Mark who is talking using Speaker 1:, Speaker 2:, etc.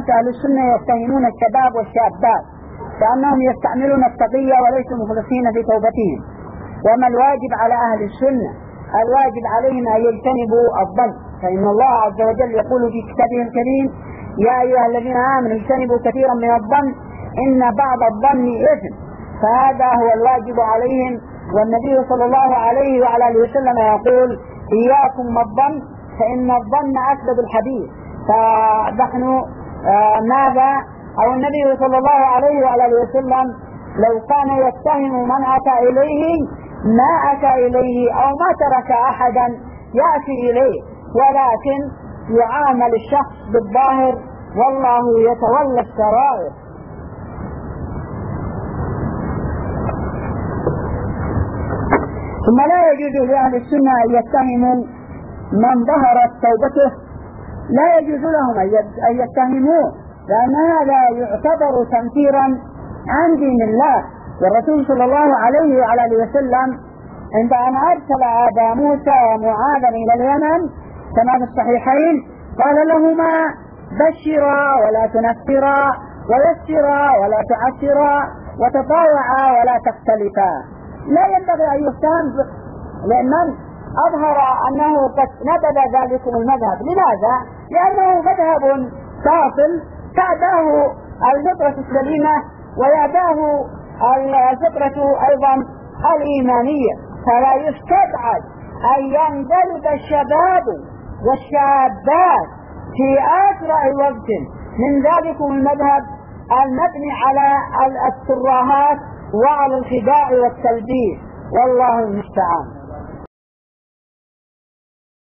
Speaker 1: أهل السنة يتهمون الشباب والشابات بأنهم يستعملون التقية وليسوا مخلصين في توبتهم. وما الواجب على أهل السنة؟ الواجب عليهم أن يجتنبوا الظن، فإن الله عز وجل يقول في كتابه الكريم: يا أيها الذين آمنوا اجتنبوا كثيرا من الظن إن بعض الظن إثم. فهذا هو الواجب عليهم. والنبي صلى الله عليه وعلى آله وسلم يقول: إياكم والظن فإن الظن أكذب الحديث. فنحن ماذا؟ أو النبي صلى الله عليه وعلى آله وسلم لو كان يتهم من أتى إليه ما أتى إليه أو ما ترك أحدا يأتي إليه، ولكن يعامل الشخص بالظاهر والله يتولى السرائر. ثم لا يجوز لأهل السنة أن يتهموا من ظهرت توبته، لا يجوز لهم أن يتهموه، لأن هذا يعتبر تنفيرا عن دين الله. والرسول صلى الله عليه وعلى آله وسلم عند أن أرسل أبا موسى ومعاذا إلى اليمن كما في الصحيحين قال لهما: بشرا ولا تنفرا، ويسرا ولا تعسرا، وتطاوعا ولا تختلفا. لا ينبغي أن يتهم لمن أظهر أنه قد نبذ ذلكم المذهب. لماذا؟ لأنه مذهب باطل تعداه الفطرة السليمة ويعداه الفطرة أيضا الإيمانية. فلا يستبعد أن ينجلب الشباب والشابات في أسرع وقت من ذلكم المذهب المبني على الترهات وعلى الخداع والتلبيس، والله المستعان.